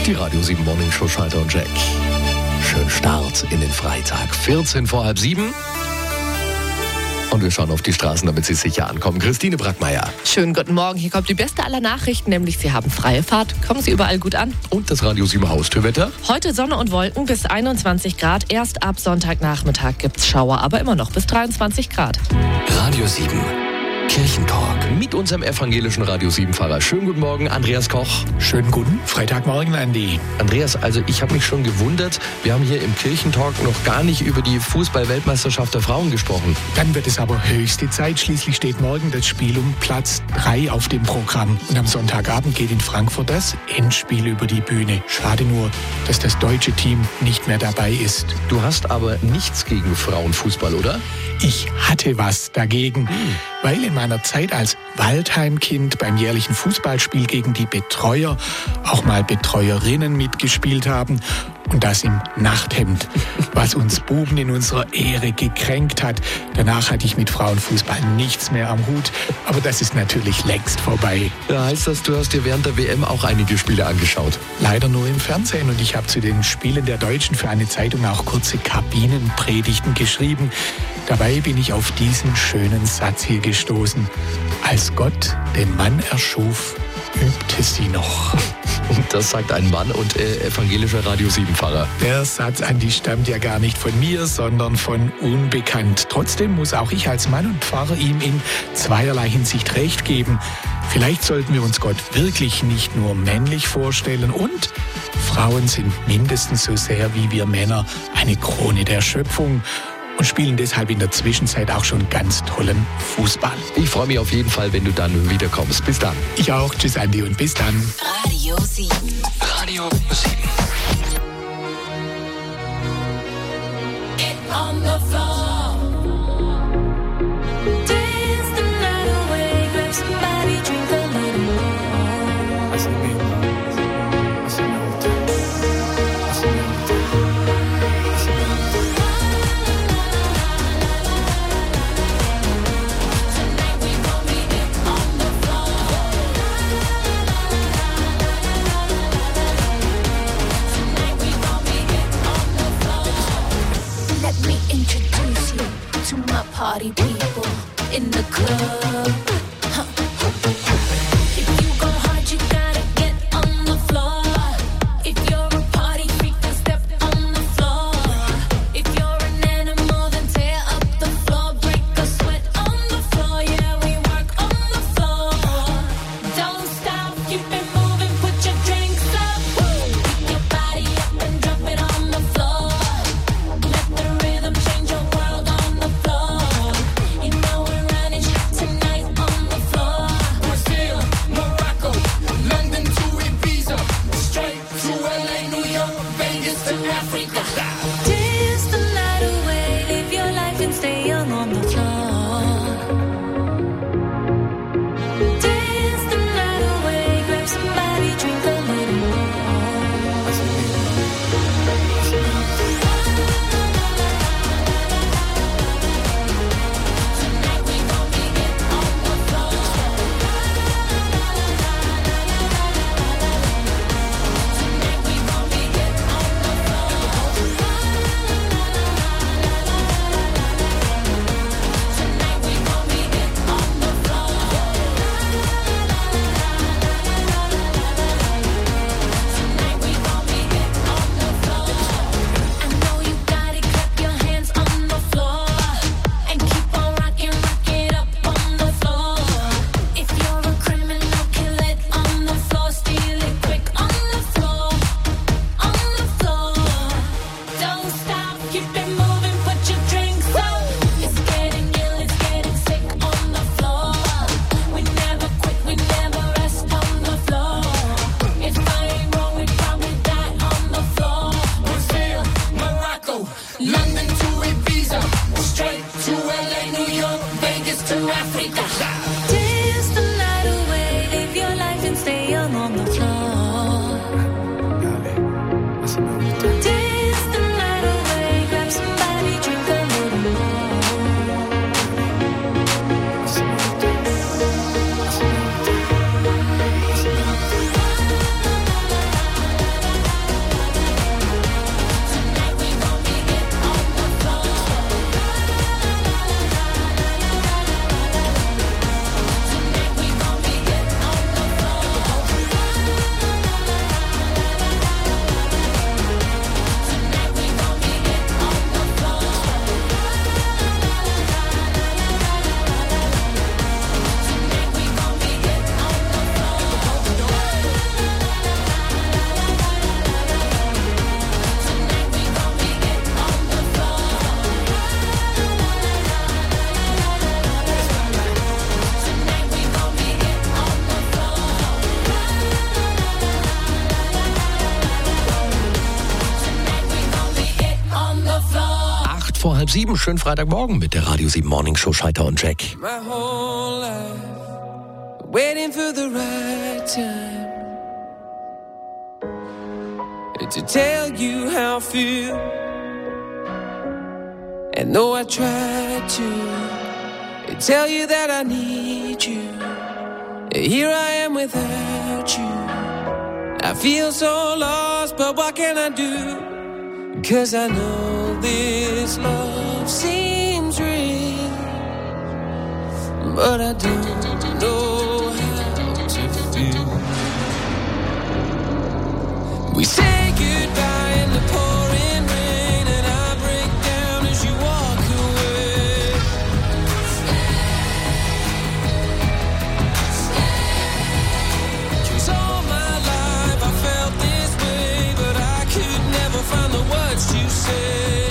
Die Radio 7 Morning Show, Schalter und Jack. Schönen Start in den Freitag. 14 vor halb 7. Und wir schauen auf die Straßen, damit Sie sicher ankommen. Christine Brackmeier. Schönen guten Morgen. Hier kommt die beste aller Nachrichten, nämlich Sie haben freie Fahrt. Kommen Sie überall gut an. Und das Radio 7 Haustürwetter. Heute Sonne und Wolken bis 21 Grad. Erst ab Sonntagnachmittag gibt's Schauer, aber immer noch bis 23 Grad. Radio 7 Kirchentalk mit unserem evangelischen Radio 7-Pfarrer. Schönen guten Morgen, Andreas Koch. Schönen guten Freitagmorgen, Andi. Andreas, also ich habe mich schon gewundert, wir haben hier im Kirchentalk noch gar nicht über die Fußball-Weltmeisterschaft der Frauen gesprochen. Dann wird es aber höchste Zeit. Schließlich steht morgen das Spiel um Platz 3 auf dem Programm. Und am Sonntagabend geht in Frankfurt das Endspiel über die Bühne. Schade nur, dass das deutsche Team nicht mehr dabei ist. Du hast aber nichts gegen Frauenfußball, oder? Ich hatte was dagegen, weil in meiner Zeit als Waldheimkind beim jährlichen Fußballspiel gegen die Betreuer auch mal Betreuerinnen mitgespielt haben und das im Nachthemd, was uns Buben in unserer Ehre gekränkt hat. Danach hatte ich mit Frauenfußball nichts mehr am Hut, aber das ist natürlich längst vorbei. Da heißt das, du hast dir während der WM auch einige Spiele angeschaut? Leider nur im Fernsehen und ich habe zu den Spielen der Deutschen für eine Zeitung auch kurze Kabinenpredigten geschrieben. Dabei bin ich auf diesen schönen Satz hier gestoßen. Als Gott den Mann erschuf, übte sie noch. Und das sagt ein Mann und evangelischer Radio 7-Pfarrer. Der Satz, Andi, stammt ja gar nicht von mir, sondern von Unbekannt. Trotzdem muss auch ich als Mann und Pfarrer ihm in zweierlei Hinsicht recht geben. Vielleicht sollten wir uns Gott wirklich nicht nur männlich vorstellen und Frauen sind mindestens so sehr wie wir Männer eine Krone der Schöpfung und spielen deshalb in der Zwischenzeit auch schon ganz tollen Fußball. Ich freue mich auf jeden Fall, wenn du dann wiederkommst. Bis dann. Ich auch. Tschüss, Andi, und bis dann. Radio 7. Radio 7. Get on the floor. Dance the night away. Grab somebody, drink a little more. Tonight we gon' be get on the floor. Tonight we gon' be get on the floor. Let me introduce you to my party people in the club. Huh. If you go hard, you gotta get on the floor. If you're a party freak, then step on the floor. If you're an animal, then tear up the floor. Break a sweat on the floor. Yeah, we work on the floor. Don't stop, keep it moving, put your drinks up. Pick your body up and drop it on the floor. Let the rhythm change your world on the floor. You know we're running tonight on the floor. Brazil, Morocco, London to Ibiza, straight to LA, New York, Vegas to Africa. Dance the night away, live your life and stay young on the floor. Dance the night away, grab somebody, drink a little more. Tonight we gon' be get on the floor. Tonight we gon' be get on the floor. Tonight we gon' be get on the floor. Tonight we gon' be get on the floor. I know you got it, clap your hands on the floor and keep on rocking, rock it up on the floor. If you're a criminal, kill it on the floor, steal it quick on the floor, on the floor. Don't stop, keep it moving, put your drinks up. It's getting ill, it's getting sick on the floor. We never quit, we never rest on the floor. If I ain't wrong, we probably die on the floor. Brazil, Morocco, London to Ibiza, straight to LA, New York, Vegas to Africa. Dance the night away, live your life and stay young on the floor. Dance the night away, grab somebody, drink a little more. vor 6:30. Schönen Freitagmorgen mit der Radio 7 Morning Show Scheiter und Jack. My whole life, waiting for the right time to tell you how I feel. And though I tried to tell you that I need you, here I am without you. I feel so lost, but what can I do? 'Cause I know this love seems real, but I don't know how to feel. We say goodbye in the pouring rain, and I break down as you walk away. Cause all my life I felt this way, but I could never find the words to say.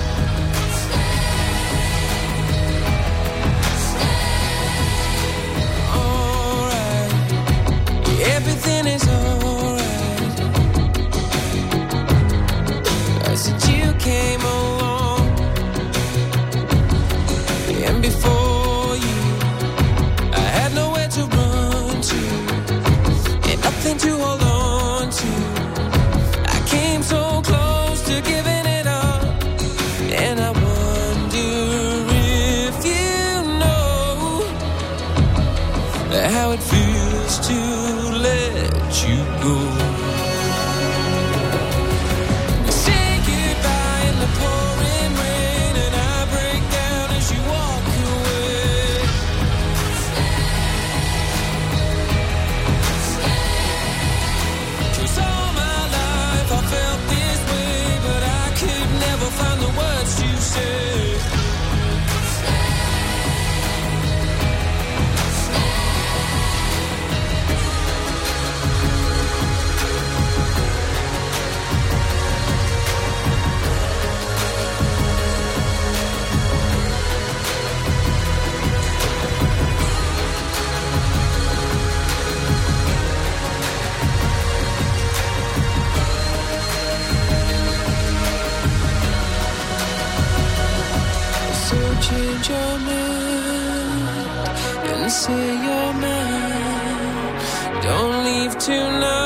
Alright, everything is alright. Since you came along, and before you, I had nowhere to run to, and nothing to hold on to. I came so close to giving it up, and I wonder if you know how it feels to let you go. Pouring rain, and I break down as you walk away. Cause all my life I felt this way, but I could never find the words to say. Change your mind and say you're mine. Don't leave tonight.